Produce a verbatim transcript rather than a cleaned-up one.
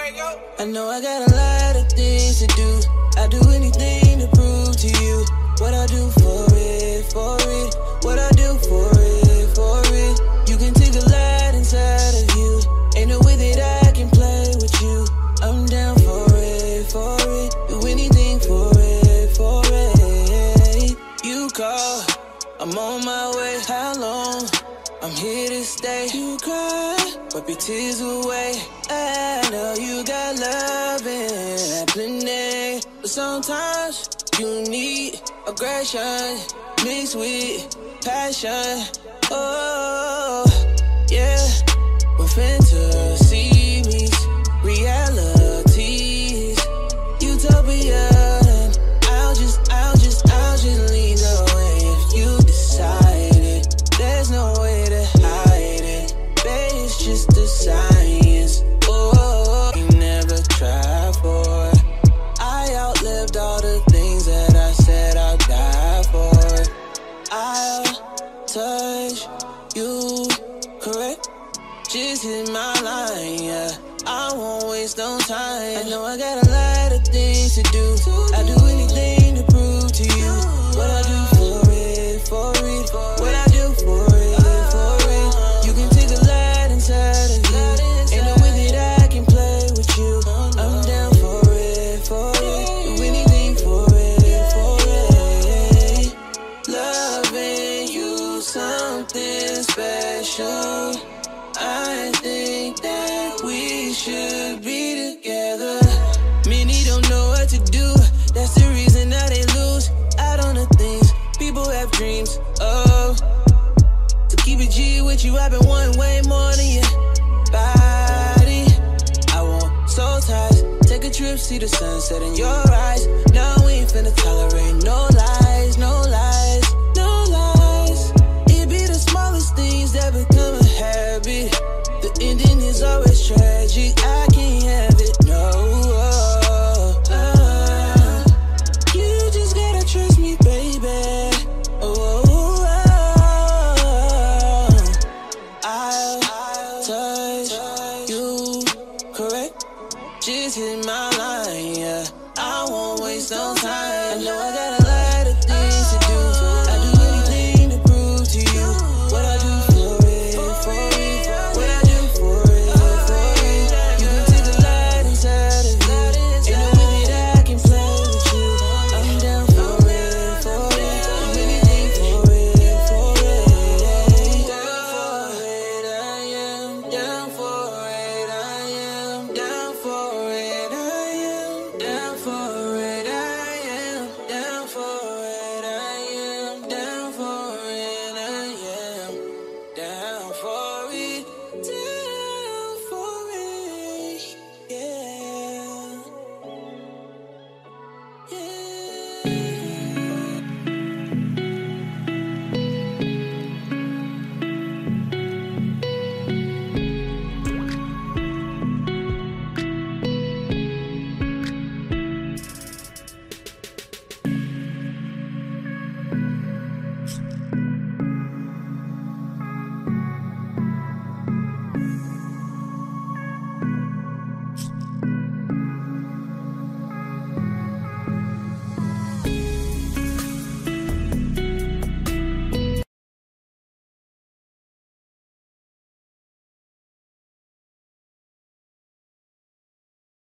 I know I got a lot of things to do. I do anything to prove to you what I do for it, for it. What I do for it, for it. You can take a lot inside of you. Ain't no way that I can play with you. I'm down for it, for it. Do anything for it, for it. You call, I'm on my way. How long? I'm here to stay. You cry, wipe your tears away. I know you got love and plenty, but sometimes you need aggression mixed with passion. Oh, yeah. When fantasy meets realities, utopia. And I'll just, I'll just, I'll just lead the way if you decided. There's no way to hide it, babe, it's just the science. Oh, you never tried for. I outlived all the things that I said I'd die for. I'll touch you, correct? Just hit my line, yeah. I won't waste no time. I know I got a lot of things to do. I do anything to prove to you what I do for it, for it. What I do for it, for it. You can take a lot inside of you. Ain't no way that I can play with you. I'm down for it, for it. Do anything for it, for it. Loving you something special. I think that we should be together. Many don't know what to do. That's the reason that they lose out on the things people have dreams of. To keep it G with you, I've been wanting way more than your body. I want soul ties. Take a trip, see the sunset in your eyes. No, we ain't finna tolerate no lies, no lies, no lies. It be the smallest things that become a habit. The ending is always tragic. I can't have it, no. Oh, uh, you just gotta trust me, baby. Oh, oh, oh. I'll, I'll touch you, correct? Just hit my line, yeah. I won't waste no time. I know I gotta